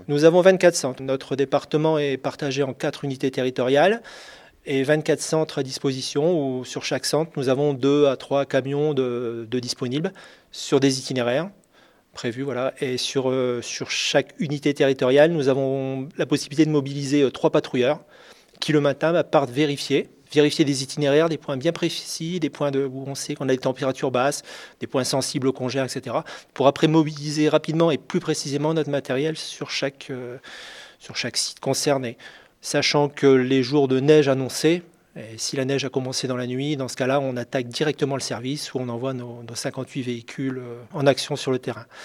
Nous avons 24 centres. Notre département est partagé en 4 unités territoriales et 24 centres à disposition où sur chaque centre, nous avons 2 à 3 camions de disponibles sur des itinéraires prévus. Voilà. Et sur chaque unité territoriale, nous avons la possibilité de mobiliser 3 patrouilleurs qui le matin partent vérifier des itinéraires, des points bien précis, des points où on sait qu'on a des températures basses, des points sensibles au congèle, etc. Pour après mobiliser rapidement et plus précisément notre matériel sur chaque site concerné. Sachant que les jours de neige annoncés, et si la neige a commencé dans la nuit, dans ce cas-là, on attaque directement le service où on envoie nos 58 véhicules en action sur le terrain.